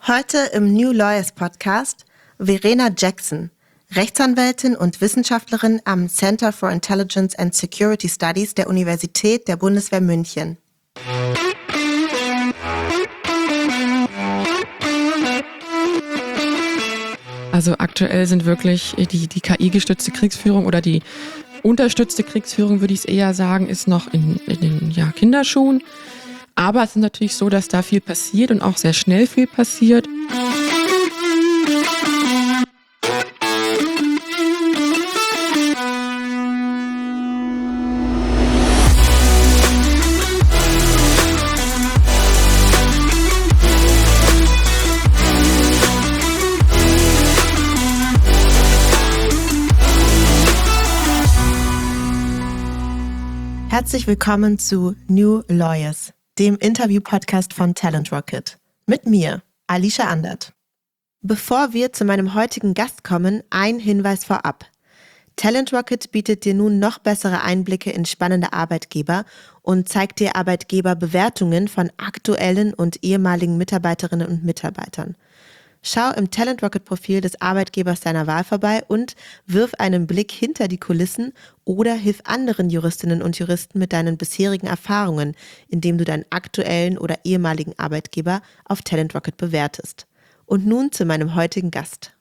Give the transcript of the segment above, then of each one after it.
Heute im New Lawyers Podcast Verena Jackson, Rechtsanwältin und Wissenschaftlerin am Center for Intelligence and Security Studies der Universität der Bundeswehr München. Also aktuell sind wirklich die KI-gestützte Kriegsführung oder die unterstützte Kriegsführung, würde ich es eher sagen, ist noch in den Kinderschuhen. Aber es ist natürlich so, dass da viel passiert und auch sehr schnell viel passiert. Herzlich willkommen zu New Lawyers, dem Interview-Podcast von Talent Rocket. Mit mir, Alicia Andert. Bevor wir zu meinem heutigen Gast kommen, ein Hinweis vorab. Talent Rocket bietet dir nun noch bessere Einblicke in spannende Arbeitgeber und zeigt dir Arbeitgeberbewertungen von aktuellen und ehemaligen Mitarbeiterinnen und Mitarbeitern. Schau im Talent Rocket Profil des Arbeitgebers deiner Wahl vorbei und wirf einen Blick hinter die Kulissen oder hilf anderen Juristinnen und Juristen mit deinen bisherigen Erfahrungen, indem du deinen aktuellen oder ehemaligen Arbeitgeber auf Talent Rocket bewertest. Und nun zu meinem heutigen Gast.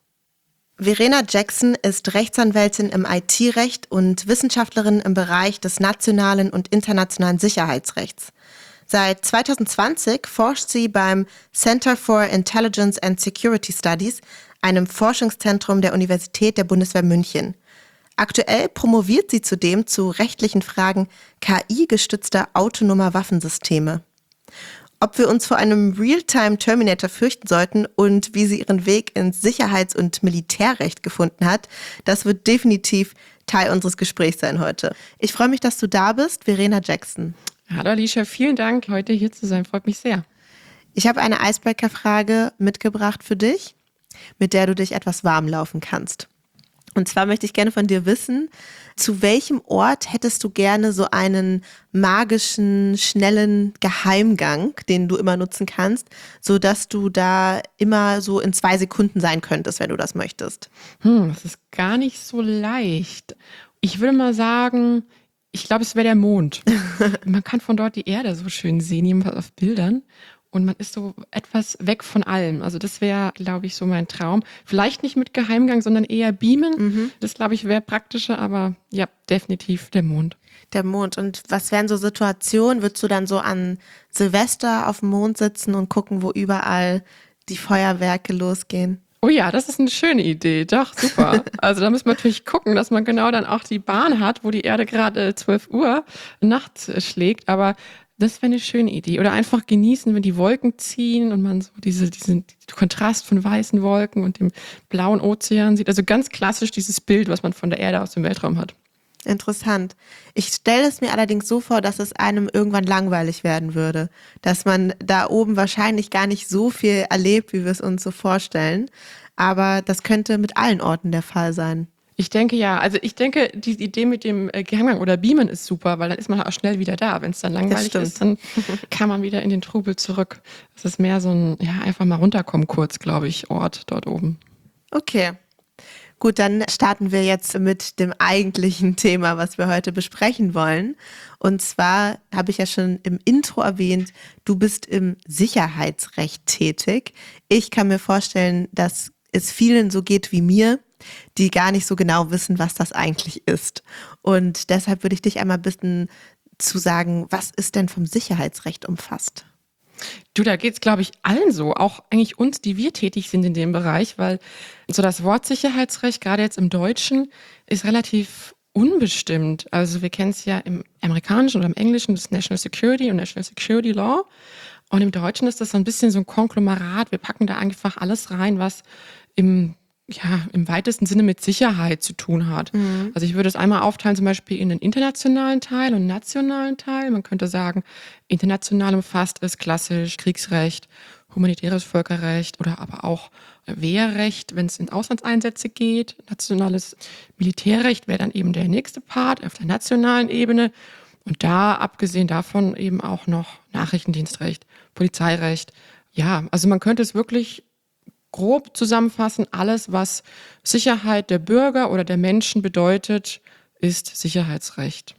Verena Jackson ist Rechtsanwältin im IT-Recht und Wissenschaftlerin im Bereich des nationalen und internationalen Sicherheitsrechts. Seit 2020 forscht sie beim Center for Intelligence and Security Studies, einem Forschungszentrum der Universität der Bundeswehr München. Aktuell promoviert sie zudem zu rechtlichen Fragen KI-gestützter autonomer Waffensysteme. Ob wir uns vor einem Realtime-Terminator fürchten sollten und wie sie ihren Weg ins Sicherheits- und Militärrecht gefunden hat, das wird definitiv Teil unseres Gesprächs sein heute. Ich freue mich, dass du da bist, Verena Jackson. Hallo Alicia, vielen Dank, heute hier zu sein, freut mich sehr. Ich habe eine Icebreaker-Frage mitgebracht für dich, mit der du dich etwas warm laufen kannst. Und zwar möchte ich gerne von dir wissen, zu welchem Ort hättest du gerne so einen magischen, schnellen Geheimgang, den du immer nutzen kannst, sodass du da immer so in 2 Sekunden sein könntest, wenn du das möchtest? Das ist gar nicht so leicht. Ich würde mal sagen, ich glaube, es wäre der Mond. Man kann von dort die Erde so schön sehen, jedenfalls auf Bildern. Und man ist so etwas weg von allem. Also das wäre, glaube ich, so mein Traum. Vielleicht nicht mit Geheimgang, sondern eher beamen. Das, glaube ich, wäre praktischer. Aber ja, definitiv der Mond. Der Mond. Und was wären so Situationen? Würdest du dann so an Silvester auf dem Mond sitzen und gucken, wo überall die Feuerwerke losgehen? Oh ja, das ist eine schöne Idee. Doch, super. Also da muss man natürlich gucken, dass man genau dann auch die Bahn hat, wo die Erde gerade 12 Uhr nachts schlägt. Aber das wäre eine schöne Idee. Oder einfach genießen, wenn die Wolken ziehen und man so diesen Kontrast von weißen Wolken und dem blauen Ozean sieht. Also ganz klassisch dieses Bild, was man von der Erde aus dem Weltraum hat. Interessant. Ich stelle es mir allerdings so vor, dass es einem irgendwann langweilig werden würde. Dass man da oben wahrscheinlich gar nicht so viel erlebt, wie wir es uns so vorstellen. Aber das könnte mit allen Orten der Fall sein. Ich denke ja. Also ich denke, die Idee mit dem Geheimgang oder Beamen ist super, weil dann ist man auch schnell wieder da. Wenn es dann langweilig ist, dann kann man wieder in den Trubel zurück. Es ist mehr so ein, einfach mal runterkommen kurz, glaube ich, Ort dort oben. Okay. Gut, dann starten wir jetzt mit dem eigentlichen Thema, was wir heute besprechen wollen. Und zwar habe ich ja schon im Intro erwähnt, du bist im Sicherheitsrecht tätig. Ich kann mir vorstellen, dass es vielen so geht wie mir, die gar nicht so genau wissen, was das eigentlich ist. Und deshalb würde ich dich einmal bitten zu sagen, was ist denn vom Sicherheitsrecht umfasst? Du, da geht's, glaube ich, allen so, auch eigentlich uns, die wir tätig sind in dem Bereich, weil so das Wort Sicherheitsrecht, gerade jetzt im Deutschen, ist relativ unbestimmt. Also wir kennen es ja im Amerikanischen oder im Englischen, das National Security und National Security Law. Und im Deutschen ist das so ein bisschen so ein Konglomerat. Wir packen da einfach alles rein, was im weitesten Sinne mit Sicherheit zu tun hat. Also ich würde es einmal aufteilen, zum Beispiel in den internationalen Teil und einen nationalen Teil. Man könnte sagen, international umfasst ist klassisch Kriegsrecht, humanitäres Völkerrecht oder aber auch Wehrrecht, wenn es in Auslandseinsätze geht. Nationales Militärrecht wäre dann eben der nächste Part auf der nationalen Ebene. Und da, abgesehen davon, eben auch noch Nachrichtendienstrecht, Polizeirecht. Ja, also man könnte es wirklich grob zusammenfassen, alles, was Sicherheit der Bürger oder der Menschen bedeutet, ist Sicherheitsrecht.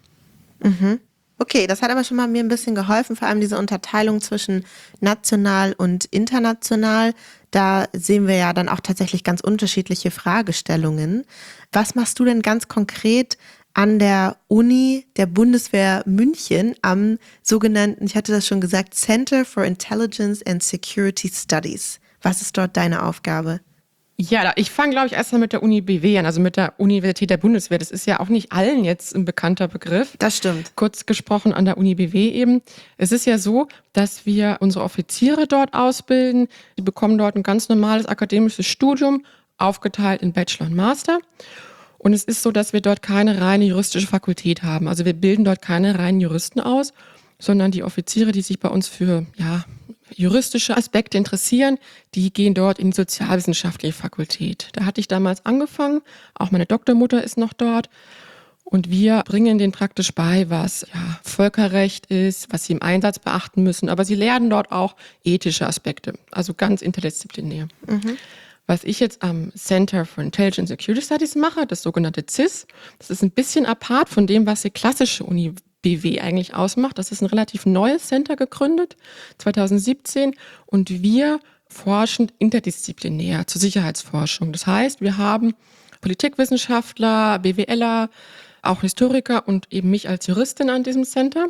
Okay, das hat aber schon mal mir ein bisschen geholfen, vor allem diese Unterteilung zwischen national und international. Da sehen wir ja dann auch tatsächlich ganz unterschiedliche Fragestellungen. Was machst du denn ganz konkret an der Uni der Bundeswehr München am sogenannten, ich hatte das schon gesagt, Center for Intelligence and Security Studies? Was ist dort deine Aufgabe? Ja, ich fange, glaube ich, erst mal mit der Uni BW an, also mit der Universität der Bundeswehr. Das ist ja auch nicht allen jetzt ein bekannter Begriff. Das stimmt. Kurz gesprochen an der Uni BW eben. Es ist ja so, dass wir unsere Offiziere dort ausbilden. Die bekommen dort ein ganz normales akademisches Studium, aufgeteilt in Bachelor und Master. Und es ist so, dass wir dort keine reine juristische Fakultät haben. Also wir bilden dort keine reinen Juristen aus, sondern die Offiziere, die sich bei uns für juristische Aspekte interessieren, die gehen dort in die sozialwissenschaftliche Fakultät. Da hatte ich damals angefangen, auch meine Doktormutter ist noch dort. Und wir bringen denen praktisch bei, was Völkerrecht ist, was sie im Einsatz beachten müssen. Aber sie lernen dort auch ethische Aspekte, also ganz interdisziplinär. Was ich jetzt am Center for Intelligence and Security Studies mache, das sogenannte CIS, das ist ein bisschen apart von dem, was die klassische Uni BW eigentlich ausmacht. Das ist ein relativ neues Center gegründet, 2017. Und wir forschen interdisziplinär zur Sicherheitsforschung. Das heißt, wir haben Politikwissenschaftler, BWLer, auch Historiker und eben mich als Juristin an diesem Center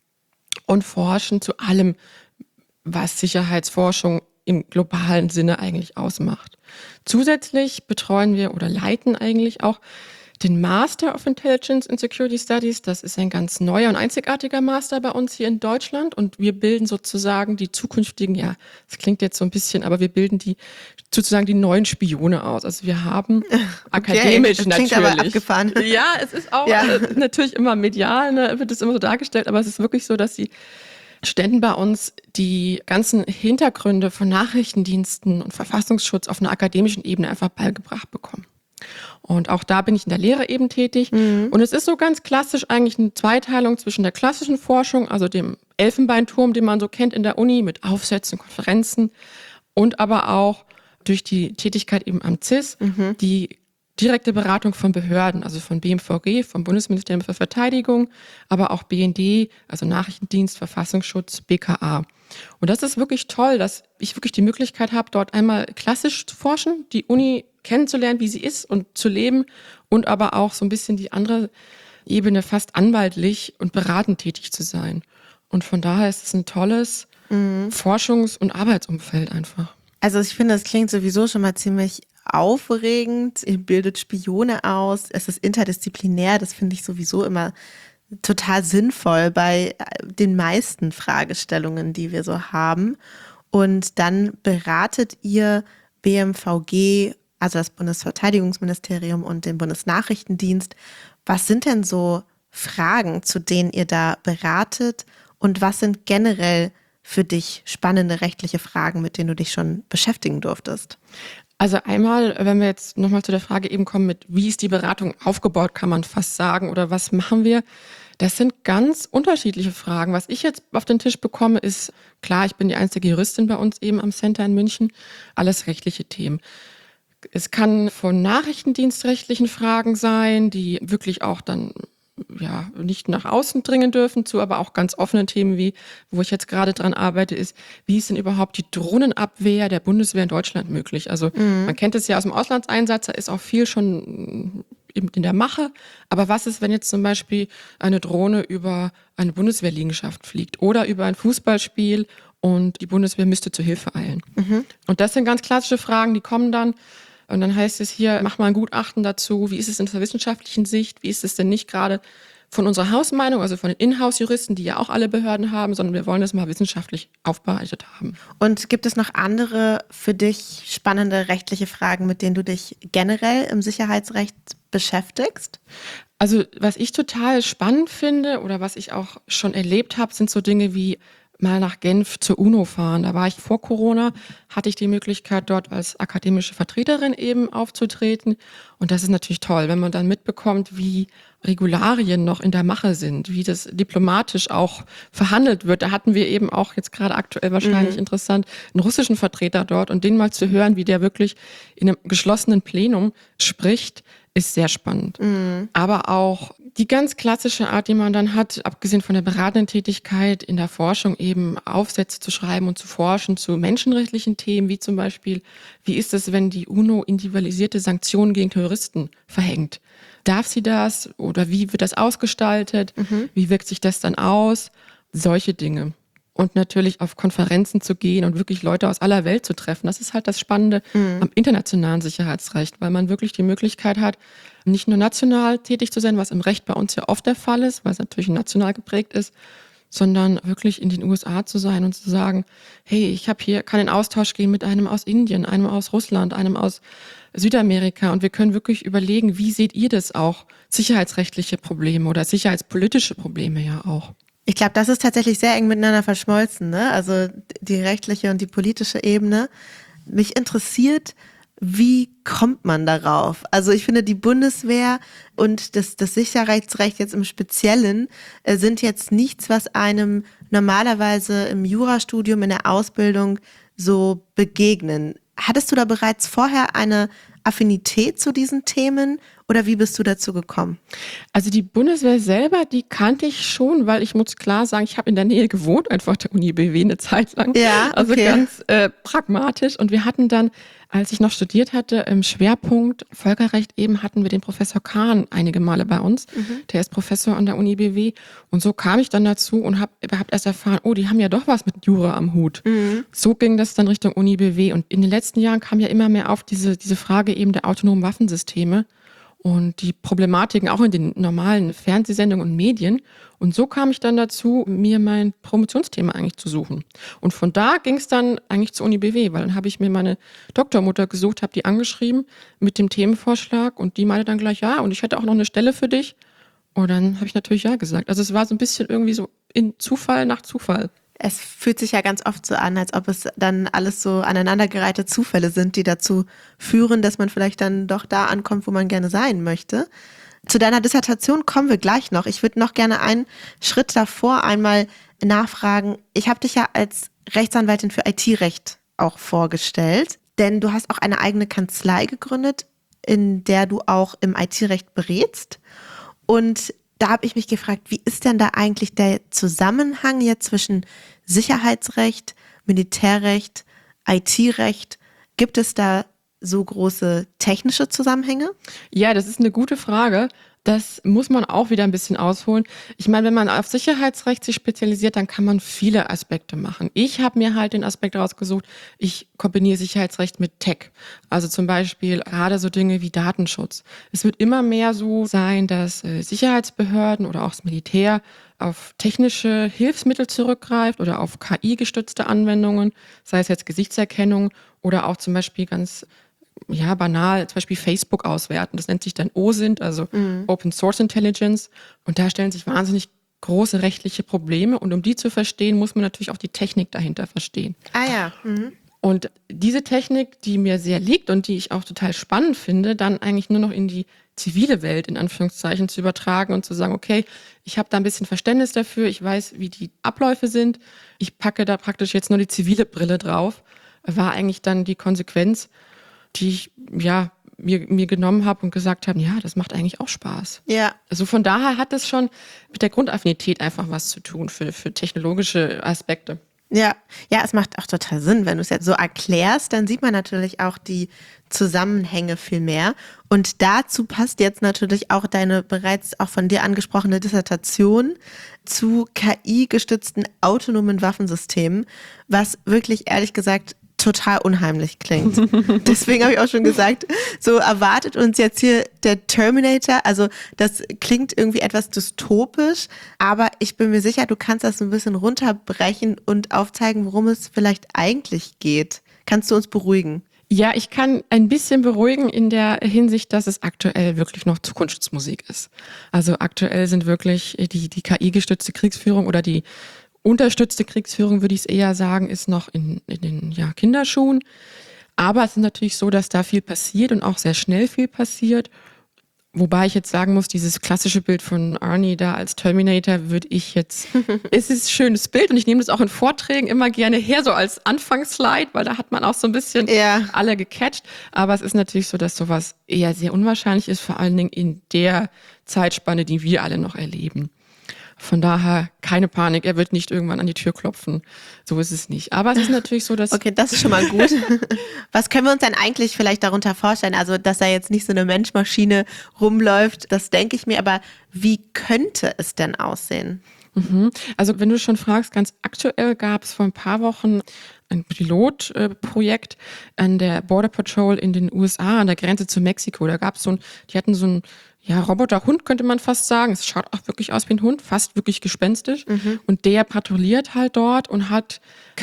und forschen zu allem, was Sicherheitsforschung im globalen Sinne eigentlich ausmacht. Zusätzlich betreuen wir oder leiten eigentlich auch den Master of Intelligence and Security Studies. Das ist ein ganz neuer und einzigartiger Master bei uns hier in Deutschland. Und wir bilden sozusagen die zukünftigen, das klingt jetzt so ein bisschen, aber wir bilden sozusagen die neuen Spione aus. Also wir haben akademisch das natürlich. Klingt aber abgefahren. Ja, es ist auch natürlich immer medial, wird es immer so dargestellt, aber es ist wirklich so, dass die Studenten bei uns die ganzen Hintergründe von Nachrichtendiensten und Verfassungsschutz auf einer akademischen Ebene einfach beigebracht bekommen. Und auch da bin ich in der Lehre eben tätig. Und es ist so ganz klassisch eigentlich eine Zweiteilung zwischen der klassischen Forschung, also dem Elfenbeinturm, den man so kennt in der Uni mit Aufsätzen, Konferenzen und aber auch durch die Tätigkeit eben am CIS, die direkte Beratung von Behörden, also von BMVG, vom Bundesministerium für Verteidigung, aber auch BND, also Nachrichtendienst, Verfassungsschutz, BKA. Und das ist wirklich toll, dass ich wirklich die Möglichkeit habe, dort einmal klassisch zu forschen, die Uni kennenzulernen, wie sie ist und zu leben und aber auch so ein bisschen die andere Ebene, fast anwaltlich und beratend tätig zu sein. Und von daher ist es ein tolles Forschungs- und Arbeitsumfeld einfach. Also ich finde, das klingt sowieso schon mal ziemlich aufregend. Ihr bildet Spione aus. Es ist interdisziplinär. Das finde ich sowieso immer total sinnvoll bei den meisten Fragestellungen, die wir so haben. Und dann beratet ihr BMVG, also das Bundesverteidigungsministerium und den Bundesnachrichtendienst. Was sind denn so Fragen, zu denen ihr da beratet? Und was sind generell für dich spannende rechtliche Fragen, mit denen du dich schon beschäftigen durftest? Also einmal, wenn wir jetzt nochmal zu der Frage eben kommen mit, wie ist die Beratung aufgebaut, kann man fast sagen, oder was machen wir? Das sind ganz unterschiedliche Fragen. Was ich jetzt auf den Tisch bekomme, ist, klar, ich bin die einzige Juristin bei uns eben am Center in München, alles rechtliche Themen. Es kann von nachrichtendienstrechtlichen Fragen sein, die wirklich auch dann nicht nach außen dringen dürfen, zu aber auch ganz offenen Themen wie, wo ich jetzt gerade dran arbeite, ist, wie ist denn überhaupt die Drohnenabwehr der Bundeswehr in Deutschland möglich? Also man kennt es ja aus dem Auslandseinsatz, da ist auch viel schon in der Mache. Aber was ist, wenn jetzt zum Beispiel eine Drohne über eine Bundeswehrliegenschaft fliegt oder über ein Fußballspiel und die Bundeswehr müsste zur Hilfe eilen? Und das sind ganz klassische Fragen, die kommen dann. Und dann heißt es hier, mach mal ein Gutachten dazu. Wie ist es in der wissenschaftlichen Sicht? Wie ist es denn nicht gerade von unserer Hausmeinung, also von den Inhouse-Juristen, die ja auch alle Behörden haben, sondern wir wollen das mal wissenschaftlich aufbereitet haben. Und gibt es noch andere für dich spannende rechtliche Fragen, mit denen du dich generell im Sicherheitsrecht beschäftigst? Also was ich total spannend finde oder was ich auch schon erlebt habe, sind so Dinge wie mal nach Genf zur UNO fahren. Da war ich vor Corona, hatte ich die Möglichkeit, dort als akademische Vertreterin eben aufzutreten. Und das ist natürlich toll, wenn man dann mitbekommt, wie Regularien noch in der Mache sind, wie das diplomatisch auch verhandelt wird. Da hatten wir eben auch jetzt gerade aktuell wahrscheinlich interessant einen russischen Vertreter dort und den mal zu hören, wie der wirklich in einem geschlossenen Plenum spricht, ist sehr spannend. Aber auch die ganz klassische Art, die man dann hat, abgesehen von der beratenden Tätigkeit in der Forschung, eben Aufsätze zu schreiben und zu forschen zu menschenrechtlichen Themen, wie zum Beispiel, wie ist es, wenn die UNO individualisierte Sanktionen gegen Terroristen verhängt? Darf sie das oder wie wird das ausgestaltet? Wie wirkt sich das dann aus? Solche Dinge. Und natürlich auf Konferenzen zu gehen und wirklich Leute aus aller Welt zu treffen. Das ist halt das Spannende am internationalen Sicherheitsrecht, weil man wirklich die Möglichkeit hat, nicht nur national tätig zu sein, was im Recht bei uns ja oft der Fall ist, weil es natürlich national geprägt ist, sondern wirklich in den USA zu sein und zu sagen, hey, ich kann in Austausch gehen mit einem aus Indien, einem aus Russland, einem aus Südamerika und wir können wirklich überlegen, wie seht ihr das auch? Sicherheitsrechtliche Probleme oder sicherheitspolitische Probleme ja auch. Ich glaube, das ist tatsächlich sehr eng miteinander verschmolzen, ne? Also die rechtliche und die politische Ebene. Mich interessiert, wie kommt man darauf? Also ich finde, die Bundeswehr und das Sicherheitsrecht jetzt im Speziellen sind jetzt nichts, was einem normalerweise im Jurastudium, in der Ausbildung so begegnen. Hattest du da bereits vorher eine Affinität zu diesen Themen oder wie bist du dazu gekommen? Also die Bundeswehr selber, die kannte ich schon, weil ich muss klar sagen, ich habe in der Nähe gewohnt, einfach der Uni BW eine Zeit lang. Ja, okay. Also ganz pragmatisch. Und wir hatten dann, als ich noch studiert hatte, im Schwerpunkt Völkerrecht eben, hatten wir den Professor Kahn einige Male bei uns. Der ist Professor an der Uni BW. Und so kam ich dann dazu und habe überhaupt erst erfahren, oh, die haben ja doch was mit Jura am Hut. So ging das dann Richtung Uni BW. Und in den letzten Jahren kam ja immer mehr auf diese Frage eben der autonomen Waffensysteme und die Problematiken auch in den normalen Fernsehsendungen und Medien. Und so kam ich dann dazu, mir mein Promotionsthema eigentlich zu suchen. Und von da ging es dann eigentlich zur Uni BW, weil dann habe ich mir meine Doktormutter gesucht, habe die angeschrieben mit dem Themenvorschlag und die meinte dann gleich, ja, und ich hätte auch noch eine Stelle für dich. Und dann habe ich natürlich ja gesagt. Also es war so ein bisschen irgendwie so in Zufall nach Zufall. Es fühlt sich ja ganz oft so an, als ob es dann alles so aneinandergereihte Zufälle sind, die dazu führen, dass man vielleicht dann doch da ankommt, wo man gerne sein möchte. Zu deiner Dissertation kommen wir gleich noch. Ich würde noch gerne einen Schritt davor einmal nachfragen. Ich habe dich ja als Rechtsanwältin für IT-Recht auch vorgestellt, denn du hast auch eine eigene Kanzlei gegründet, in der du auch im IT-Recht berätst. Und da habe ich mich gefragt, wie ist denn da eigentlich der Zusammenhang jetzt zwischen Sicherheitsrecht, Militärrecht, IT-Recht? Gibt es da so große technische Zusammenhänge? Ja, das ist eine gute Frage. Das muss man auch wieder ein bisschen ausholen. Ich meine, wenn man auf Sicherheitsrecht sich spezialisiert, dann kann man viele Aspekte machen. Ich habe mir halt den Aspekt rausgesucht, ich kombiniere Sicherheitsrecht mit Tech. Also zum Beispiel gerade so Dinge wie Datenschutz. Es wird immer mehr so sein, dass Sicherheitsbehörden oder auch das Militär auf technische Hilfsmittel zurückgreift oder auf KI-gestützte Anwendungen, sei es jetzt Gesichtserkennung oder auch zum Beispiel ganz banal, zum Beispiel Facebook auswerten. Das nennt sich dann OSINT, also Open Source Intelligence. Und da stellen sich wahnsinnig große rechtliche Probleme. Und um die zu verstehen, muss man natürlich auch die Technik dahinter verstehen. Ah ja. Und diese Technik, die mir sehr liegt und die ich auch total spannend finde, dann eigentlich nur noch in die zivile Welt, in Anführungszeichen, zu übertragen und zu sagen, okay, ich habe da ein bisschen Verständnis dafür, ich weiß, wie die Abläufe sind, ich packe da praktisch jetzt nur die zivile Brille drauf, war eigentlich dann die Konsequenz, die ich mir genommen habe und gesagt habe, ja, das macht eigentlich auch Spaß. Ja. Also von daher hat es schon mit der Grundaffinität einfach was zu tun für technologische Aspekte. Ja, es macht auch total Sinn, wenn du es jetzt so erklärst, dann sieht man natürlich auch die Zusammenhänge viel mehr. Und dazu passt jetzt natürlich auch deine bereits auch von dir angesprochene Dissertation zu KI-gestützten autonomen Waffensystemen, was wirklich ehrlich gesagt total unheimlich klingt. Deswegen habe ich auch schon gesagt, so erwartet uns jetzt hier der Terminator. Also das klingt irgendwie etwas dystopisch, aber ich bin mir sicher, du kannst das ein bisschen runterbrechen und aufzeigen, worum es vielleicht eigentlich geht. Kannst du uns beruhigen? Ja, ich kann ein bisschen beruhigen in der Hinsicht, dass es aktuell wirklich noch Zukunftsmusik ist. Also aktuell sind wirklich die KI-gestützte Kriegsführung oder die unterstützte Kriegsführung, würde ich es eher sagen, ist noch in den Kinderschuhen. Aber es ist natürlich so, dass da viel passiert und auch sehr schnell viel passiert. Wobei ich jetzt sagen muss, dieses klassische Bild von Arnie da als Terminator würde ich jetzt, es ist ein schönes Bild und ich nehme das auch in Vorträgen immer gerne her, so als Anfangsslide, weil da hat man auch so ein bisschen alle gecatcht. Aber es ist natürlich so, dass sowas eher sehr unwahrscheinlich ist, vor allen Dingen in der Zeitspanne, die wir alle noch erleben. Von daher keine Panik, er wird nicht irgendwann an die Tür klopfen. So ist es nicht. Aber es ist natürlich so, dass... Okay, das ist schon mal gut. Was können wir uns denn eigentlich vielleicht darunter vorstellen? Also, dass da jetzt nicht so eine Mensch-Maschine rumläuft, das denke ich mir. Aber wie könnte es denn aussehen? Also wenn du schon fragst, ganz aktuell gab es vor ein paar Wochen ein Pilotprojekt an der Border Patrol in den USA an der Grenze zu Mexiko. Da gab es die hatten so einen Roboterhund, könnte man fast sagen. Es schaut auch wirklich aus wie ein Hund, fast wirklich gespenstisch. Und der patrouilliert halt dort und hat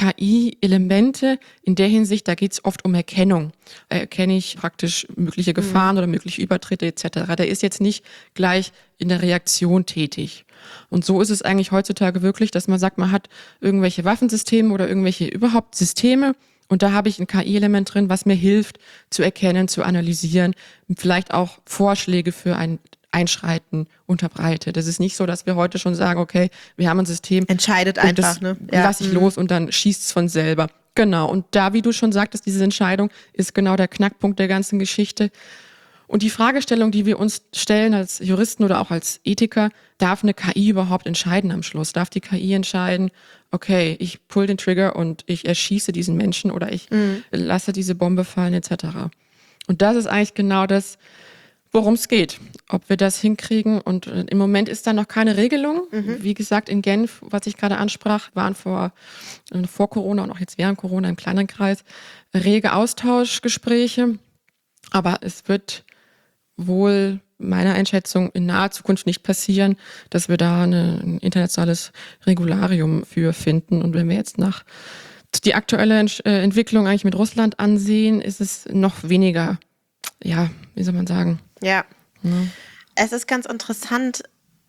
KI-Elemente in der Hinsicht, da geht es oft um Erkennung. Erkenne ich praktisch mögliche Gefahren oder mögliche Übertritte etc. Der ist jetzt nicht gleich in der Reaktion tätig. Und so ist es eigentlich heutzutage wirklich, dass man sagt, man hat irgendwelche Waffensysteme oder irgendwelche überhaupt Systeme und da habe ich ein KI-Element drin, was mir hilft zu erkennen, zu analysieren, vielleicht auch Vorschläge für ein Einschreiten unterbreitet. Das ist nicht so, dass wir heute schon sagen, okay, wir haben ein System. Entscheidet einfach, ne? Lass ich los und dann schießt es von selber. Genau. Und da, wie du schon sagtest, diese Entscheidung ist genau der Knackpunkt der ganzen Geschichte. Und die Fragestellung, die wir uns stellen als Juristen oder auch als Ethiker, darf eine KI überhaupt entscheiden am Schluss? Darf die KI entscheiden, okay, ich pull den Trigger und ich erschieße diesen Menschen oder ich lasse diese Bombe fallen etc. Und das ist eigentlich genau das, worum es geht. Ob wir das hinkriegen. Und im Moment ist da noch keine Regelung. Wie gesagt, in Genf, was ich gerade ansprach, waren vor Corona und auch jetzt während Corona im kleineren Kreis rege Austauschgespräche. Aber es wird wohl meiner Einschätzung in naher Zukunft nicht passieren, dass wir da ein internationales Regularium für finden. Und wenn wir jetzt die aktuelle Entwicklung eigentlich mit Russland ansehen, ist es noch weniger, wie soll man sagen? Ja. Es ist ganz interessant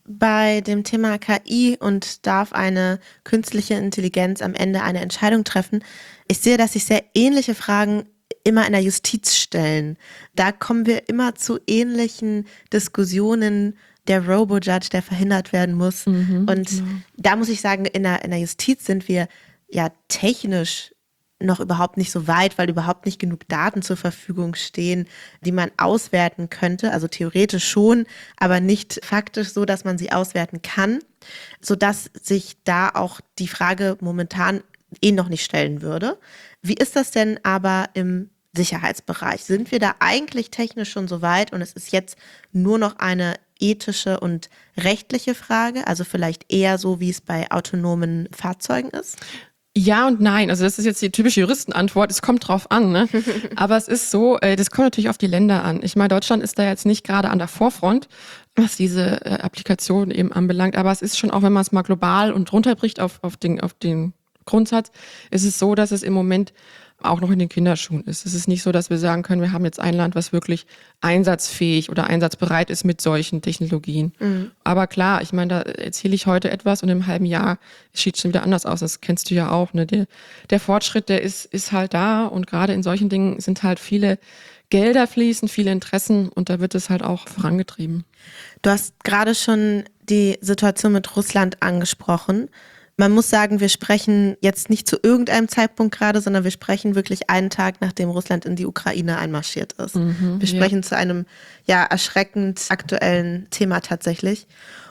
bei dem Thema KI und darf eine künstliche Intelligenz am Ende eine Entscheidung treffen. Ich sehe, dass sich sehr ähnliche Fragen immer in der Justiz stellen. Da kommen wir immer zu ähnlichen Diskussionen, der Robo-Judge, der verhindert werden muss. Und da muss ich sagen, in der Justiz sind wir ja technisch noch überhaupt nicht so weit, weil überhaupt nicht genug Daten zur Verfügung stehen, die man auswerten könnte. Also theoretisch schon, aber nicht faktisch so, dass man sie auswerten kann, sodass sich da auch die Frage momentan noch nicht stellen würde. Wie ist das denn aber im Sicherheitsbereich? Sind wir da eigentlich technisch schon so weit und es ist jetzt nur noch eine ethische und rechtliche Frage? Also vielleicht eher so, wie es bei autonomen Fahrzeugen ist? Ja und nein. Also das ist jetzt die typische Juristenantwort. Es kommt drauf an, ne? Aber es ist so, das kommt natürlich auf die Länder an. Ich meine, Deutschland ist da jetzt nicht gerade an der Vorfront, was diese Applikation eben anbelangt. Aber es ist schon, auch wenn man es mal global und runterbricht auf den Grundsatz, ist es so, dass es im Moment auch noch in den Kinderschuhen ist. Es ist nicht so, dass wir sagen können, wir haben jetzt ein Land, was wirklich einsatzfähig oder einsatzbereit ist mit solchen Technologien. Aber klar, ich meine, da erzähle ich heute etwas und im halben Jahr sieht es schon wieder anders aus. Das kennst du ja auch. Ne? Der Fortschritt, der ist halt da und gerade in solchen Dingen sind halt viele Gelder fließen, viele Interessen und da wird es halt auch vorangetrieben. Du hast gerade schon die Situation mit Russland angesprochen. Man muss sagen, wir sprechen jetzt nicht zu irgendeinem Zeitpunkt gerade, sondern wir sprechen wirklich einen Tag, nachdem Russland in die Ukraine einmarschiert ist. Wir sprechen zu einem erschreckend aktuellen Thema tatsächlich.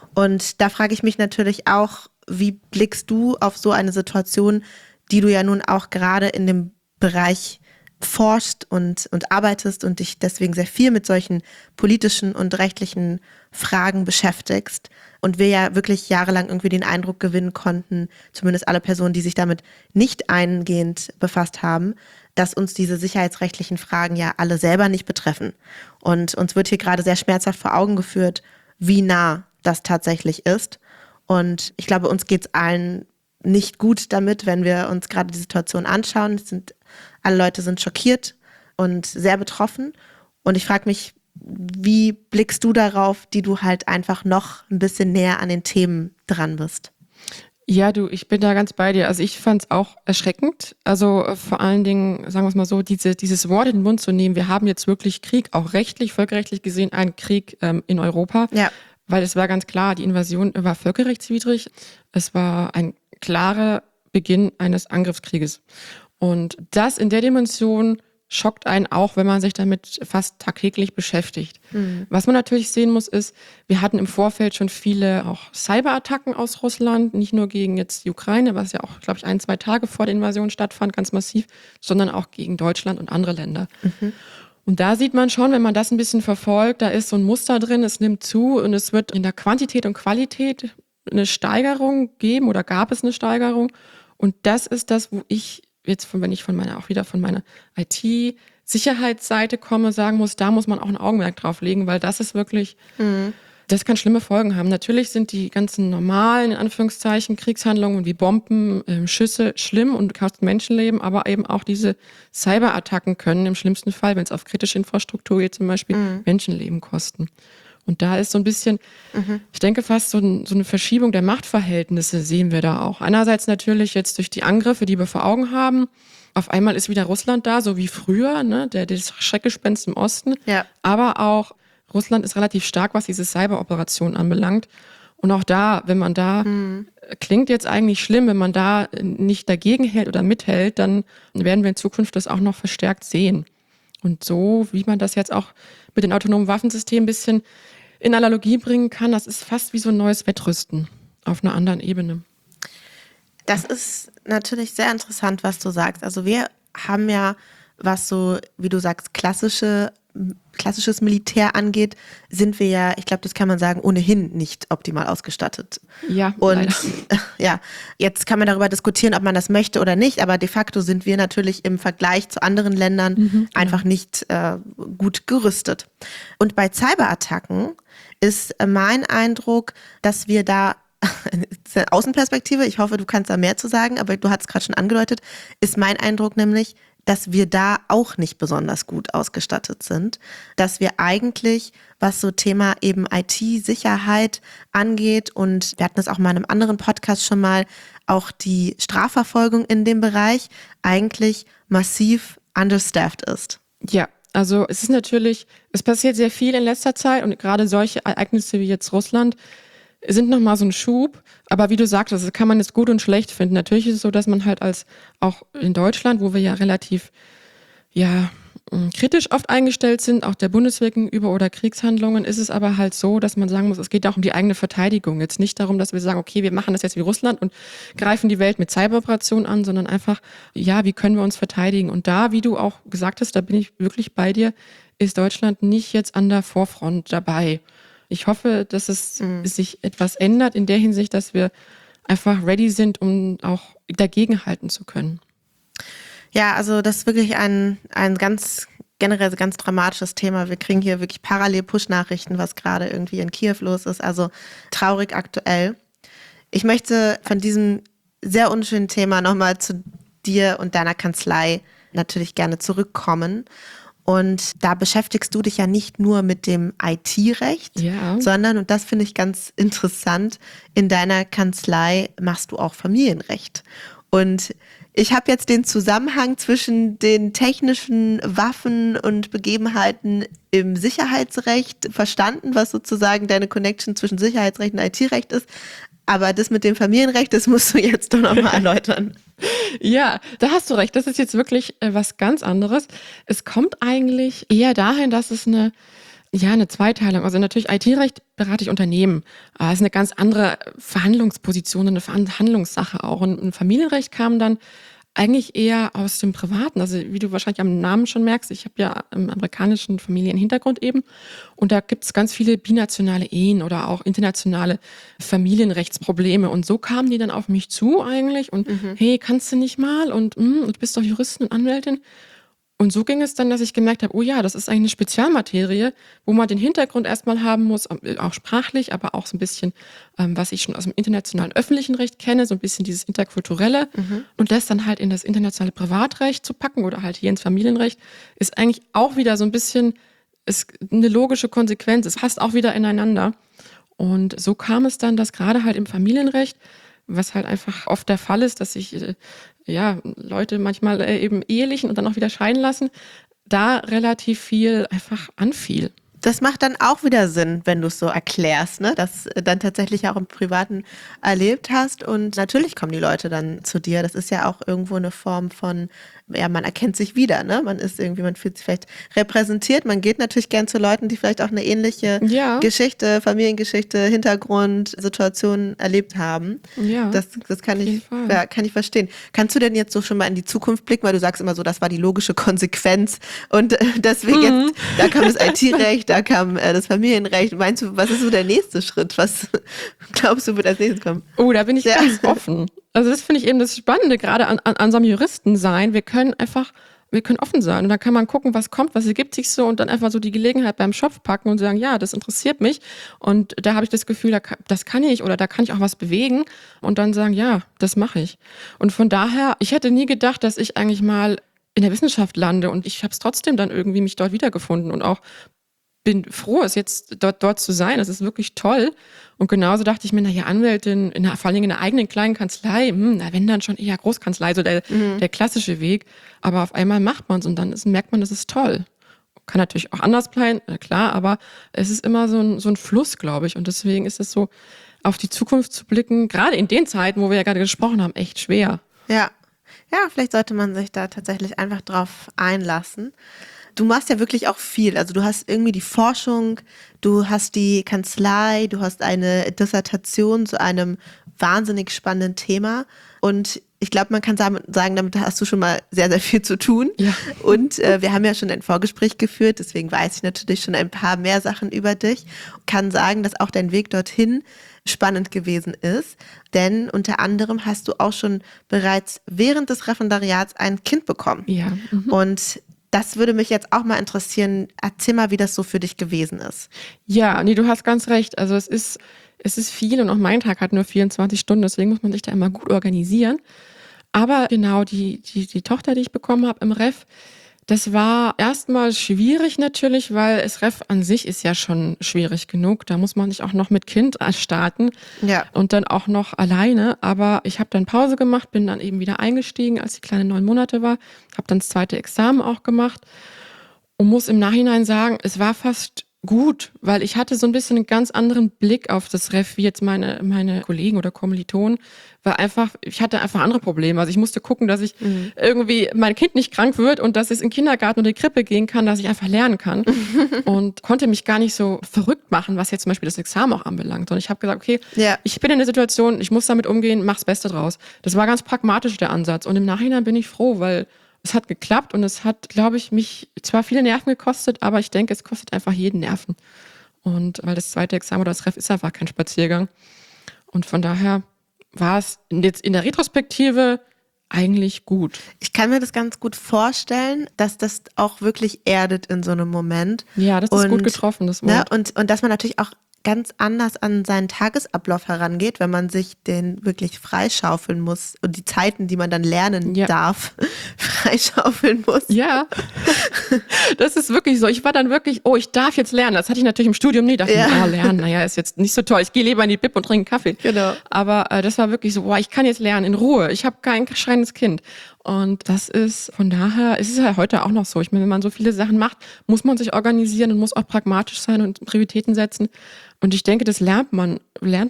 Und da frage ich mich natürlich auch, wie blickst du auf so eine Situation, die du ja nun auch gerade in dem Bereich forschst und arbeitest und dich deswegen sehr viel mit solchen politischen und rechtlichen Fragen beschäftigst und wir ja wirklich jahrelang irgendwie den Eindruck gewinnen konnten, zumindest alle Personen, die sich damit nicht eingehend befasst haben, dass uns diese sicherheitsrechtlichen Fragen ja alle selber nicht betreffen. Und uns wird hier gerade sehr schmerzhaft vor Augen geführt, wie nah das tatsächlich ist. Und ich glaube, uns geht es allen nicht gut damit, wenn wir uns gerade die Situation anschauen. Alle Leute sind schockiert und sehr betroffen. Und ich frage mich, wie blickst du darauf, die du halt einfach noch ein bisschen näher an den Themen dran bist? Ja, du, ich bin da ganz bei dir. Also ich fand es auch erschreckend. Also vor allen Dingen, sagen wir es mal so, dieses Wort in den Mund zu nehmen, wir haben jetzt wirklich Krieg, auch rechtlich, völkerrechtlich gesehen, einen Krieg in Europa. Ja. Weil es war ganz klar, die Invasion war völkerrechtswidrig. Es war ein klarer Beginn eines Angriffskrieges. Und das in der Dimension schockt einen auch, wenn man sich damit fast tagtäglich beschäftigt. Was man natürlich sehen muss, ist, wir hatten im Vorfeld schon viele auch Cyberattacken aus Russland, nicht nur gegen jetzt die Ukraine, was ja auch, glaube ich, 1, 2 Tage vor der Invasion stattfand, ganz massiv, sondern auch gegen Deutschland und andere Länder. Und da sieht man schon, wenn man das ein bisschen verfolgt, da ist so ein Muster drin, es nimmt zu und es wird in der Quantität und Qualität eine Steigerung geben oder gab es eine Steigerung. Und das ist das, wo ich jetzt, wenn ich von meiner IT-Sicherheitsseite komme, sagen muss, da muss man auch ein Augenmerk drauf legen, weil das ist wirklich, das kann schlimme Folgen haben. Natürlich sind die ganzen normalen, in Anführungszeichen, Kriegshandlungen wie Bomben, Schüsse schlimm und kosten Menschenleben, aber eben auch diese Cyberattacken können im schlimmsten Fall, wenn es auf kritische Infrastruktur geht, zum Beispiel Menschenleben kosten. Und da ist so ein bisschen, ich denke fast so eine Verschiebung der Machtverhältnisse sehen wir da auch. Einerseits natürlich jetzt durch die Angriffe, die wir vor Augen haben. Auf einmal ist wieder Russland da, so wie früher, ne, das Schreckgespenst im Osten. Ja. Aber auch Russland ist relativ stark, was diese Cyberoperation anbelangt. Und auch da, wenn man da, klingt jetzt eigentlich schlimm, wenn man da nicht dagegen hält oder mithält, dann werden wir in Zukunft das auch noch verstärkt sehen. Und so, wie man das jetzt auch mit den autonomen Waffensystemen ein bisschen in Analogie bringen kann, das ist fast wie so ein neues Wettrüsten auf einer anderen Ebene. Das ist natürlich sehr interessant, was du sagst. Also wir haben ja, was so, wie du sagst, klassisches Militär angeht, sind wir ja, ich glaube, das kann man sagen, ohnehin nicht optimal ausgestattet. Ja, und leider. Ja, jetzt kann man darüber diskutieren, ob man das möchte oder nicht, aber de facto sind wir natürlich im Vergleich zu anderen Ländern einfach nicht gut gerüstet. Und bei Cyberattacken ist mein Eindruck, dass wir da Außenperspektive, ich hoffe, du kannst da mehr zu sagen, aber du hast es gerade schon angedeutet, ist mein Eindruck nämlich, dass wir da auch nicht besonders gut ausgestattet sind, dass wir eigentlich, was so Thema eben IT-Sicherheit angeht, und wir hatten das auch mal in einem anderen Podcast schon mal, auch die Strafverfolgung in dem Bereich eigentlich massiv understaffed ist. Ja, also es ist natürlich, es passiert sehr viel in letzter Zeit und gerade solche Ereignisse wie jetzt Russland sind nochmal so ein Schub. Aber wie du sagtest, das kann man jetzt gut und schlecht finden. Natürlich ist es so, dass man halt auch in Deutschland, wo wir ja relativ, kritisch oft eingestellt sind, auch der Bundeswehr gegenüber oder Kriegshandlungen, ist es aber halt so, dass man sagen muss, es geht auch um die eigene Verteidigung. Jetzt nicht darum, dass wir sagen, okay, wir machen das jetzt wie Russland und greifen die Welt mit Cyberoperationen an, sondern einfach, wie können wir uns verteidigen? Und da, wie du auch gesagt hast, da bin ich wirklich bei dir, ist Deutschland nicht jetzt an der Vorfront dabei. Ich hoffe, dass es sich etwas ändert in der Hinsicht, dass wir einfach ready sind, um auch dagegenhalten zu können. Ja, also das ist wirklich ein generell ganz dramatisches Thema. Wir kriegen hier wirklich parallel Push-Nachrichten, was gerade irgendwie in Kiew los ist. Also traurig aktuell. Ich möchte von diesem sehr unschönen Thema nochmal zu dir und deiner Kanzlei natürlich gerne zurückkommen. Und da beschäftigst du dich ja nicht nur mit dem IT-Recht, sondern, und das finde ich ganz interessant, in deiner Kanzlei machst du auch Familienrecht. Und ich habe jetzt den Zusammenhang zwischen den technischen Waffen und Begebenheiten im Sicherheitsrecht verstanden, was sozusagen deine Connection zwischen Sicherheitsrecht und IT-Recht ist. Aber das mit dem Familienrecht, das musst du jetzt doch nochmal erläutern. Ja, da hast du recht. Das ist jetzt wirklich was ganz anderes. Es kommt eigentlich eher dahin, dass es eine Zweiteilung. Also natürlich IT-Recht berate ich Unternehmen. Aber es ist eine ganz andere Verhandlungsposition, eine Verhandlungssache auch. Und ein Familienrecht kam dann eigentlich eher aus dem Privaten. Also wie du wahrscheinlich am Namen schon merkst, ich habe ja einen amerikanischen Familienhintergrund eben. Und da gibt es ganz viele binationale Ehen oder auch internationale Familienrechtsprobleme. Und so kamen die dann auf mich zu eigentlich. Und hey, kannst du nicht mal? Und du bist doch Juristin und Anwältin. Und so ging es dann, dass ich gemerkt habe, oh ja, das ist eigentlich eine Spezialmaterie, wo man den Hintergrund erstmal haben muss, auch sprachlich, aber auch so ein bisschen, was ich schon aus dem internationalen öffentlichen Recht kenne, so ein bisschen dieses Interkulturelle. Und das dann halt in das internationale Privatrecht zu packen oder halt hier ins Familienrecht, ist eigentlich auch wieder so ein bisschen ist eine logische Konsequenz. Es passt auch wieder ineinander. Und so kam es dann, dass gerade halt im Familienrecht was halt einfach oft der Fall ist, dass sich Leute manchmal eben ehelichen und dann auch wieder scheiden lassen, da relativ viel einfach anfiel. Das macht dann auch wieder Sinn, wenn du es so erklärst, ne? Dass dann tatsächlich auch im Privaten erlebt hast. Und natürlich kommen die Leute dann zu dir. Das ist ja auch irgendwo eine Form von, ja, man erkennt sich wieder, ne? Man fühlt sich vielleicht repräsentiert. Man geht natürlich gern zu Leuten, die vielleicht auch eine ähnliche Geschichte, Familiengeschichte, Hintergrund, Situation erlebt haben. Ja, das kann ich verstehen. Kannst du denn jetzt so schon mal in die Zukunft blicken? Weil du sagst immer so, das war die logische Konsequenz. Und deswegen jetzt, da kam das IT-Recht, da kam das Familienrecht. Meinst du, was ist so der nächste Schritt? Was glaubst du, wird als nächstes kommen? Oh, da bin ich ganz offen. Also das finde ich eben das Spannende, gerade an so einem Juristen sein. Wir können offen sein und dann kann man gucken, was kommt, was ergibt sich so und dann einfach so die Gelegenheit beim Schopf packen und sagen, ja, das interessiert mich und da habe ich das Gefühl, das kann ich oder da kann ich auch was bewegen und dann sagen, ja, das mache ich. Und von daher, ich hätte nie gedacht, dass ich eigentlich mal in der Wissenschaft lande und ich habe es trotzdem dann irgendwie mich dort wiedergefunden und auch bin froh, es jetzt dort zu sein. Das ist wirklich toll. Und genauso dachte ich mir, Anwältin, vor allen Dingen in einer eigenen kleinen Kanzlei, wenn dann schon eher Großkanzlei, so der klassische Weg. Aber auf einmal macht man es und dann merkt man, das ist toll. Kann natürlich auch anders bleiben, klar, aber es ist immer so ein Fluss, glaube ich. Und deswegen ist es so, auf die Zukunft zu blicken, gerade in den Zeiten, wo wir ja gerade gesprochen haben, echt schwer. Ja, vielleicht sollte man sich da tatsächlich einfach drauf einlassen. Du machst ja wirklich auch viel. Also du hast irgendwie die Forschung, du hast die Kanzlei, du hast eine Dissertation zu einem wahnsinnig spannenden Thema. Und ich glaube, man kann sagen, damit hast du schon mal sehr, sehr viel zu tun. Ja. Und wir haben ja schon ein Vorgespräch geführt, deswegen weiß ich natürlich schon ein paar mehr Sachen über dich. Kann sagen, dass auch dein Weg dorthin spannend gewesen ist. Denn unter anderem hast du auch schon bereits während des Referendariats ein Kind bekommen. Ja. Und das würde mich jetzt auch mal interessieren. Erzähl mal, wie das so für dich gewesen ist. Ja, du hast ganz recht. Also es ist viel und auch mein Tag hat nur 24 Stunden, deswegen muss man sich da immer gut organisieren. Aber genau, die Tochter, die ich bekommen habe im Ref, das war erstmal schwierig natürlich, weil das Ref an sich ist ja schon schwierig genug. Da muss man nicht auch noch mit Kind starten und dann auch noch alleine. Aber ich habe dann Pause gemacht, bin dann eben wieder eingestiegen, als die Kleine 9 Monate war. Habe dann das 2. Examen auch gemacht und muss im Nachhinein sagen, es war fast gut, weil ich hatte so ein bisschen einen ganz anderen Blick auf das Ref wie jetzt meine Kollegen oder Kommilitonen, weil ich hatte einfach andere Probleme. Also ich musste gucken, dass ich irgendwie mein Kind nicht krank wird und dass es in den Kindergarten oder die Krippe gehen kann, dass ich einfach lernen kann und konnte mich gar nicht so verrückt machen, was jetzt zum Beispiel das Examen auch anbelangt. Und ich habe gesagt, okay, ich bin in der Situation, ich muss damit umgehen, mach's Beste draus. Das war ganz pragmatisch der Ansatz und im Nachhinein bin ich froh, weil es hat geklappt und es hat, glaube ich, mich zwar viele Nerven gekostet, aber ich denke, es kostet einfach jeden Nerven. Und weil das 2. Examen oder das Ref ist einfach kein Spaziergang. Und von daher war es jetzt in der Retrospektive eigentlich gut. Ich kann mir das ganz gut vorstellen, dass das auch wirklich erdet in so einem Moment. Ja, das ist gut getroffen, das Wort. Ne, und dass man natürlich auch ganz anders an seinen Tagesablauf herangeht, wenn man sich den wirklich freischaufeln muss und die Zeiten, die man dann lernen darf, freischaufeln muss. Ja, das ist wirklich so. Ich war dann wirklich, ich darf jetzt lernen. Das hatte ich natürlich im Studium nie. Dachte ich, lernen, ist jetzt nicht so toll. Ich gehe lieber in die Bib und trinke einen Kaffee. Genau. Aber das war wirklich so, ich kann jetzt lernen in Ruhe. Ich habe kein schreiendes Kind. Und das ist, von daher, es ist ja heute auch noch so. Ich meine, wenn man so viele Sachen macht, muss man sich organisieren und muss auch pragmatisch sein und Prioritäten setzen. Und ich denke, das lernt man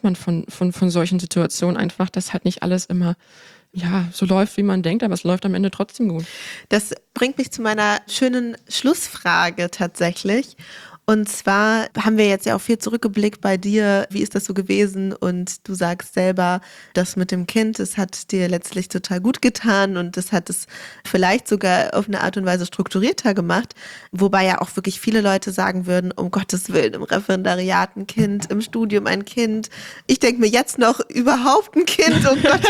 von solchen Situationen einfach, dass halt nicht alles immer so läuft, wie man denkt, aber es läuft am Ende trotzdem gut. Das bringt mich zu meiner schönen Schlussfrage tatsächlich. Und zwar haben wir jetzt ja auch viel zurückgeblickt bei dir. Wie ist das so gewesen? Und du sagst selber, das mit dem Kind, das hat dir letztlich total gut getan und das hat es vielleicht sogar auf eine Art und Weise strukturierter gemacht. Wobei ja auch wirklich viele Leute sagen würden, um Gottes Willen, im Referendariat ein Kind, im Studium ein Kind. Ich denke mir jetzt noch überhaupt ein Kind, oh Gott.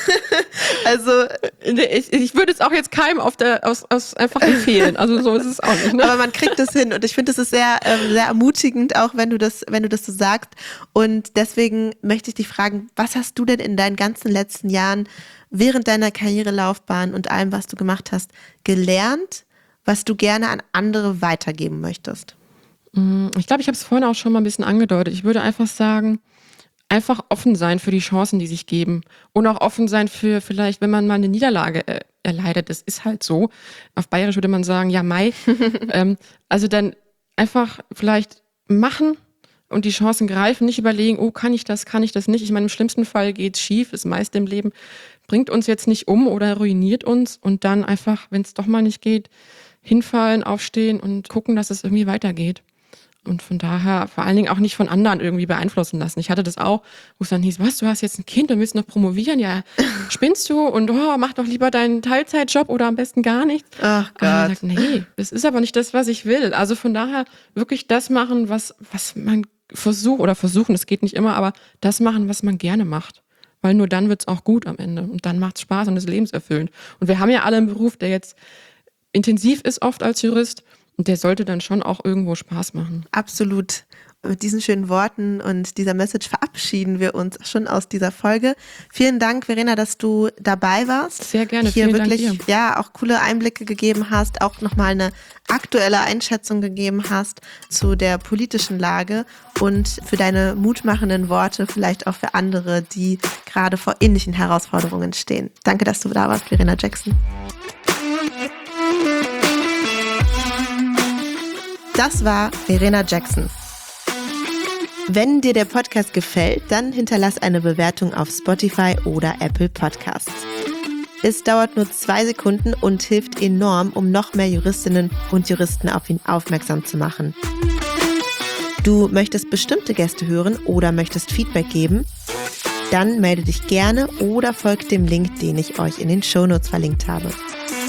Also ich würde es auch jetzt keinem aus einfach empfehlen. Also so ist es auch nicht. Ne? Aber man kriegt es hin und ich finde, das ist sehr ermutigend, auch wenn du das so sagst. Und deswegen möchte ich dich fragen, was hast du denn in deinen ganzen letzten Jahren während deiner Karrierelaufbahn und allem, was du gemacht hast, gelernt, was du gerne an andere weitergeben möchtest? Ich glaube, ich habe es vorhin auch schon mal ein bisschen angedeutet. Ich würde einfach sagen, einfach offen sein für die Chancen, die sich geben. Und auch offen sein für vielleicht, wenn man mal eine Niederlage erleidet. Das ist halt so. Auf Bayerisch würde man sagen, ja, Mai. Also dann einfach vielleicht machen und die Chancen greifen, nicht überlegen, oh, kann ich das nicht. Ich meine, im schlimmsten Fall geht's schief, das meiste im Leben bringt uns jetzt nicht um oder ruiniert uns und dann einfach, wenn es doch mal nicht geht, hinfallen, aufstehen und gucken, dass es irgendwie weitergeht. Und von daher vor allen Dingen auch nicht von anderen irgendwie beeinflussen lassen. Ich hatte das auch, wo es dann hieß, was, du hast jetzt ein Kind und willst noch promovieren? Ja, spinnst du? Und mach doch lieber deinen Teilzeitjob oder am besten gar nichts. Ach Gott. Und ich sag, nee, das ist aber nicht das, was ich will. Also von daher wirklich das machen, was man versuchen, das geht nicht immer, aber das machen, was man gerne macht. Weil nur dann wird's auch gut am Ende. Und dann macht's Spaß und ist lebenserfüllend. Und wir haben ja alle einen Beruf, der jetzt intensiv ist oft als Jurist. Und der sollte dann schon auch irgendwo Spaß machen. Absolut. Mit diesen schönen Worten und dieser Message verabschieden wir uns schon aus dieser Folge. Vielen Dank, Verena, dass du dabei warst. Sehr gerne. Hier vielen wirklich, Dank dir. Ja, auch coole Einblicke gegeben hast, auch nochmal eine aktuelle Einschätzung gegeben hast zu der politischen Lage und für deine mutmachenden Worte, vielleicht auch für andere, die gerade vor ähnlichen Herausforderungen stehen. Danke, dass du da warst, Verena Jackson. Das war Verena Jackson. Wenn dir der Podcast gefällt, dann hinterlass eine Bewertung auf Spotify oder Apple Podcasts. Es dauert nur 2 Sekunden und hilft enorm, um noch mehr Juristinnen und Juristen auf ihn aufmerksam zu machen. Du möchtest bestimmte Gäste hören oder möchtest Feedback geben? Dann melde dich gerne oder folgt dem Link, den ich euch in den Shownotes verlinkt habe.